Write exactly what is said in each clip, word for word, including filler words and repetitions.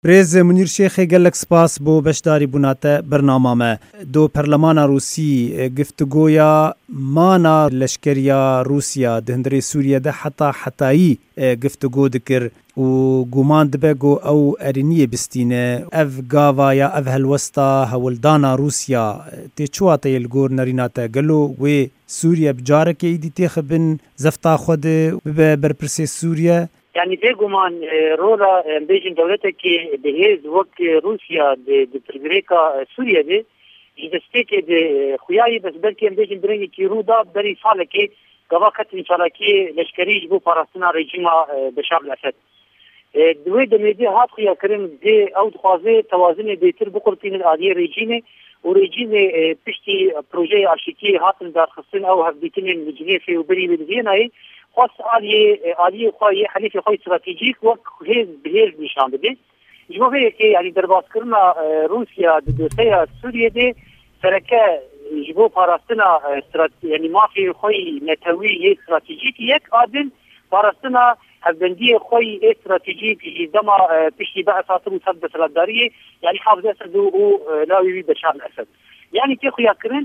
برێز منیر شێخê gelek spas بۆ beşdarî bûnate bernama me. Do Perlemana Rûsî giftugoya mana leşkeriya Rûsya di hundirê Sûriye de heta hetayî giftugo dikir û guman dibe got ew erîniyê bistîne. Ev gava ya ev helwesta hewildana Rûsya tê çûwa te li gor nerîna te gelo wê Sûriye bi carekê îdî têxibin zefta xwe de bibe berpirsê Sûriye. يعني بيجومان رولا بيجن دولتك بهيز وقت روسيا بترجريكا سوريا دي جدستيك دي خوياي بس بلكي بيجن بريني كي رودا بري صالكي قواقت ان شاء الله كي لشكريج بو باراستنا ريجيما بشار الاسد دوي دميدي هات خويا كريم دي او دخوازي توازن بيتر بقرتين الاليه ريجيني وريجيني بشتي بروجي ارشيكي هاتن دار خصين او هفديتين الجنيه في وبري بالزيناي خاص آلیه آلیه خواهی حلیف خواهی استراتژیک و هیز بهیز نشان بده. جوابه که یعنی درباز کردن روسیا دوسیه سوریه ده سرکه جبو پاراستنا یعنی مافی خواهی نتوی استراتژیک یک آدم پاراستنا هفبندی خواهی استراتژیک جدما پشتی بعثات و صد بسلاداریه یعنی حافظ اسد و لاوی بشار الاسد. یعنی که خویا کردن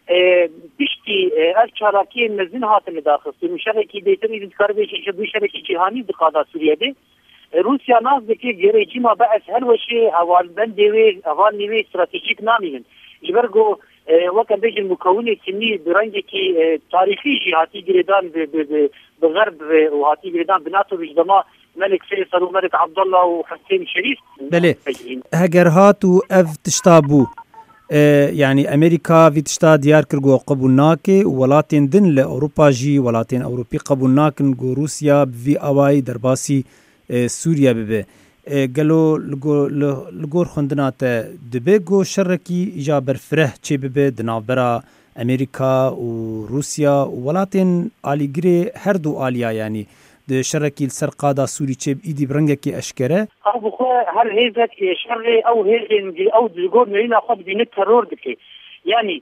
بشتي الشراكي مزن هات المداخل مشاركي بيتري ذكر بيش بيش شركه جهاني بقاده سوريا دي روسيا ناس دكي جريجيما بأس هل وشي اوال بندوي اوال نيوي استراتيجيك نامين يبرغو وكان بيجي المكونة سني برنجكي تاريخي جهاتي جريدان بغرب وهاتي جريدان بناتو بجدما ملك فيصل وملك عبد الله وحسين شريف بله هجر هاتو اف تشتابو يعني أمريكا في تشتا ديار كرغو قبول ناكي ولاتين دن لأوروبا جي ولاتين أوروبي قبول ناكن جو روسيا بفي أواي درباسي سوريا ببه قالوا لغور خندنات دبه جو شركي إجا برفره چه ببه دنابرا أمريكا وروسيا ولاتين آلي گري هر دو آليا يعني د شرکی السرقاده سوري چه ایدی برنگکی اشکره او بخو هر هیزت شر او هیزن او دغور نه خود بین ترور دکی یعنی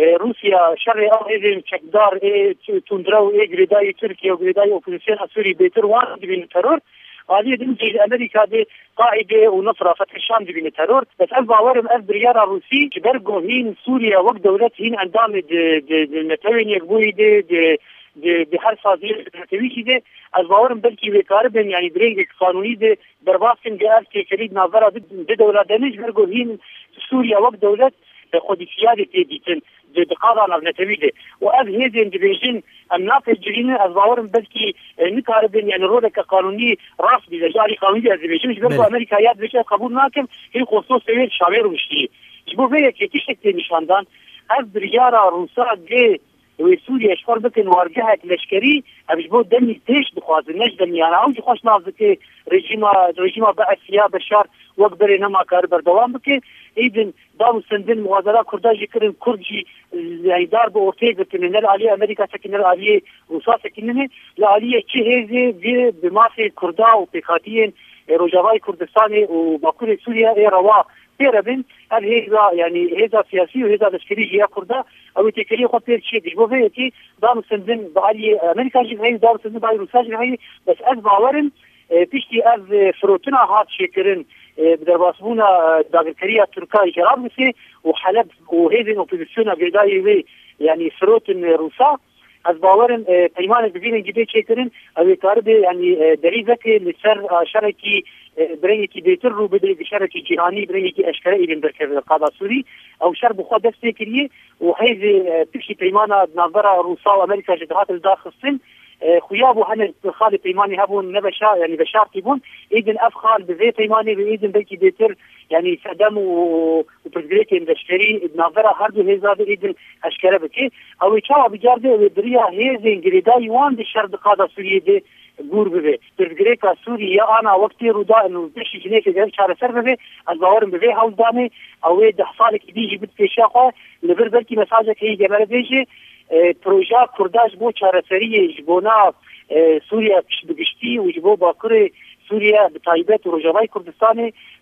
روسیا شر او هیزن چقدار توندرو اگریدای ترکیه اگریدای اپوزیسیون سوري بيتر وان بین ترور هذه دي امريكا دي قاعده ونصره فتح الشام دي بين ترور بس الباورم البريار الروسي برغو هين سوريا وقت دولت هين اندام المتوين يقبوي دي, دي بهر سازی تنویشی ده از باورم بلکی وکار بین یعنی برنگ قانونی ده درباستن گرد که کلید نظر ده دولت دنج برگو هین سوریا وقت دولت خودی سیاده تیدیتن ده دقاضا نتوی ده و از هیزین دیویژن امناف جرین از باورم بلکی نکار بین یعنی رولک قانونی راست بیده جاری قانونی از دیویژنش برگو امریکا یاد بشه قبول ناکم هی خصوص سویل شاور مشتی جبو بيه که تشتک نشاندان از بریارا روسا ده وسوريا شخور بكن وارجعت لشكري أبجبو دمي تيش بخواز الناس دمي أنا عاوز خوش نازك رجيما رجيما بعث يا بشار وقبل نما كاربر دوام بك إذن داو سندن موازرة كرداجي كرن كردجي يعني دار بأورتيغ كن نل عليه أمريكا سكن نل عليه روسا سكننه لا عليه كهزة بماسة كردا وبكاتين رجاوي كردستاني وباكور سوريا إيه روا تيربن هل هذا يعني هذا سياسي وهذا لشكري جيا كردا او تكري خو بير شيء دي بوفي كي دام سندن بعلي امريكا جي هي دام سندن باي روسيا جي هي بس از باورن بيشتي از فروتنا هات شكرن بدرباسبونا داغركريا تركيا جرابسي وحلب وهذه اوبوزيسيون غداي يعني فروتن روسا از باورن پیمان ببینن جدی چیکرین او کار به یعنی دریزک لسر شرکی برای کی بیتر رو بده شرکی جهانی برای کی اشکال ایدن در قضا سوری او شر بخو دست کریه و هیز تشی پیمان نظر روسا و امریکا جهات الداخل الصين خيابو هن خالي بيماني هبون نبشا يعني بشار تيبون اذن افخال بزي بيماني باذن بلكي بيتر يعني سدم وبرزريكي مدشكري ناظرة هردو هزا باذن اشكره بكي او يتشاوى بجارده وبريا هزين قريدا يوان دي شرد قادة سوريا دي گور ببه برزريكا سوريا انا وقتي رودا انو بشي جنيك جاري شار سر ببه الظاهرم ببه هاوز دامي او ده حصالك ديجي بتفشاقه لبر بلكي مساجك هي جمال بيجي پروژه کرداش بو چارەسەری جبونا سووریا پیش بگشتی و جبو باکر سووریا به تایبەت و ڕۆژاوای کوردستانی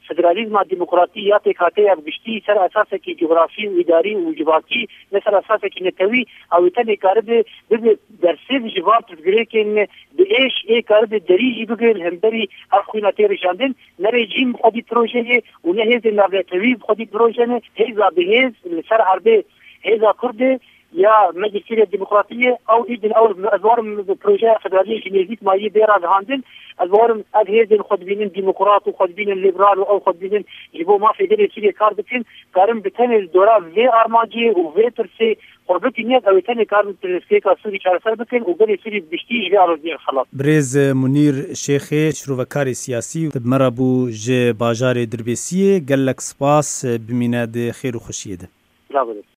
فدرالیزم دموکراتی یا تکاته بشتی سر اساس کی جغرافی و اداری و جواکی مثل اساس کی نتوی او تنه کار به در سه جواب تگریکن به ايش اي کار به دریجی بگل همبری اخونا تیر جاندن نرجیم خودی پروژه و نه هز نوتوی خودی پروژه هزا به سر حرب هزا کرد یا مجلس الديمقراطيه او اذن او ازوار بروجه فدراليه جنيزيت مايي بيرا هاندن ازوار اذ خد بين الديمقراط وخد بين الليبرال او خد بين يبو ما في دير سيري كاردكن كارم بتن الدورا في ارماجي وفي ترسي قربتي نيت او تاني كارم ترسي كاسوري چارسر بكن وبري سيري بشتي جي ارضي خلاص بريز منير شيخي شروكاري سياسي مرابو ج باجار دربيسيه قال لك سباس بميناد خير وخشيده لا